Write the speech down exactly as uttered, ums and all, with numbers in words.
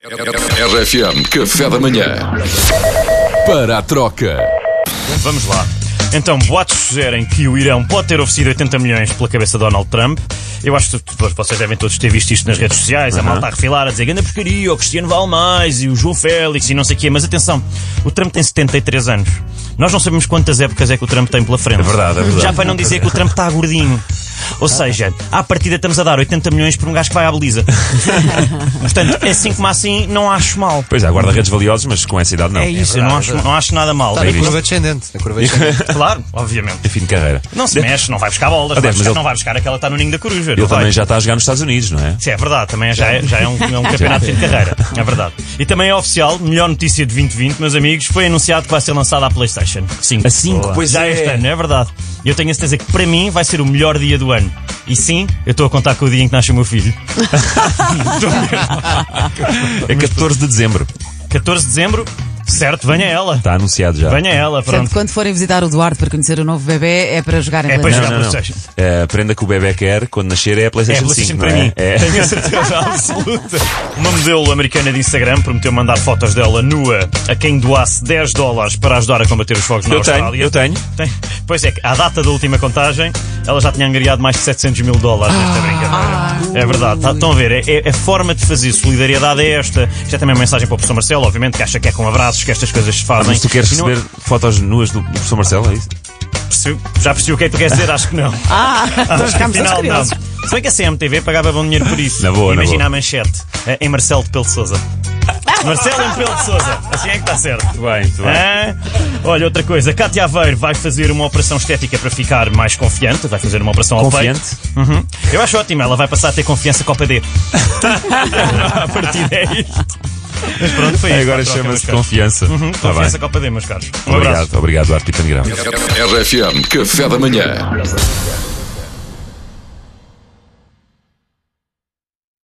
R F M Café da Manhã. Para a troca. Vamos lá. Então, boatos sugerem que o Irão pode ter oferecido oitenta milhões pela cabeça de Donald Trump. Eu acho que depois vocês devem todos ter visto isto nas redes sociais, uhum. A malta a refilar, a dizer ganda porcaria, o Cristiano vale mais, e o João Félix, e não sei o quê. Mas atenção, o Trump tem setenta e três anos. Nós não sabemos quantas épocas é que o Trump tem pela frente. É verdade, é verdade. Já para não dizer que o Trump está gordinho. Ou seja, à partida estamos a dar oitenta milhões por um gajo que vai à Belize. Portanto, é assim como assim, não acho mal. Pois é, guarda-redes valiosos, mas com essa idade não. É isso, é verdade, eu não acho, não acho nada mal. Está na curva descendente. Na curva descendente. Claro, obviamente. É fim de carreira. Não se mexe, não vai buscar bolas, Ah, vai mas buscar, ele- não vai buscar aquela que está no ninho da coruja. Ele não vai. também já está a jogar nos Estados Unidos, não é? Sim, é verdade, também já é, já é, um, é um campeonato de fim de carreira. É verdade. E também é oficial, melhor notícia de vinte vinte, meus amigos, foi anunciado que vai ser lançada a PlayStation cinco. A cinco, pois já é. este ano, é verdade. E eu tenho a certeza que para mim vai ser o melhor dia do ano. E sim, eu estou a contar com o dia em que nasce o meu filho. É catorze de dezembro. catorze de dezembro, certo, venha ela. Está anunciado já. Venha ela, Portanto, pronto. quando forem visitar o Duarte para conhecer o novo bebê, é para jogar em É para PlayStation. jogar Não, não, não. PlayStation. É, a prenda que o bebê quer quando nascer é a É a PlayStation PlayStation cinco, para não é? mim. É. Tenho a certeza absoluta. Uma modelo americana de Instagram prometeu mandar fotos dela nua a quem doasse dez dólares para ajudar a combater os fogos na Eu tenho, Austrália. eu tenho. Tem. Pois é, que à data da última contagem, ela já tinha angariado mais de setecentos mil dólares nesta brincadeira. É verdade. Tá, estão a ver? É, é, a forma de fazer solidariedade é esta. Isto é também uma mensagem para o professor Marcelo, obviamente, que acha que é com abraços que estas coisas se fazem. Mas tu queres E não- receber fotos nuas do, do professor Marcelo, é isso? percebi- Já percebi o que é que tu queres dizer? Acho que não. Ah, nós Acho que ficámos afinal não. curiosos. Se bem que a C M T V pagava bom dinheiro por isso. Na boa, na Imagina boa. a manchete eh, em Marcelo de Pelo de Sousa. Marcelo em Pelo de Sousa. Assim é que está certo. Muito bem, muito bem. Ah, olha, outra coisa. Cátia Aveiro vai fazer uma operação estética para ficar mais confiante. Vai fazer uma operação ao Confiante? peito. Uhum. Eu acho ótimo. Ela vai passar a ter confiança com o P D. A partir daí. Mas pronto, foi isto. Agora Para a troca, chama-se meus caros. confiança. Uhum, Tá confiança bem. com o P D, meus caros. Um abraço. Obrigado, obrigado, Duarte Pitangirão. R F M Café da Manhã.